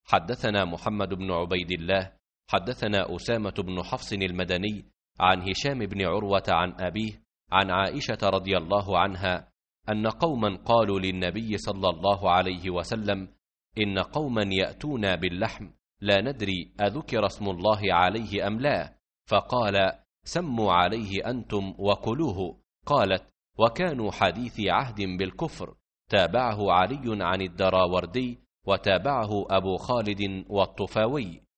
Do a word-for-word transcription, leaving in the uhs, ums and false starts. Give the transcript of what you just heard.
حدثنا محمد بن عبيد الله حدثنا أسامة بن حفص المدني عن هشام بن عروة عن أبيه عن عائشة رضي الله عنها أن قوما قالوا للنبي صلى الله عليه وسلم: إن قوما يأتون باللحم لا ندري أذكر اسم الله عليه أم لا، فقال: سموا عليه أنتم وكلوه. قالت: وكانوا حديث عهد بالكفر. تابعه علي عن الدراوردي وتابعه أبو خالد والطفاوي.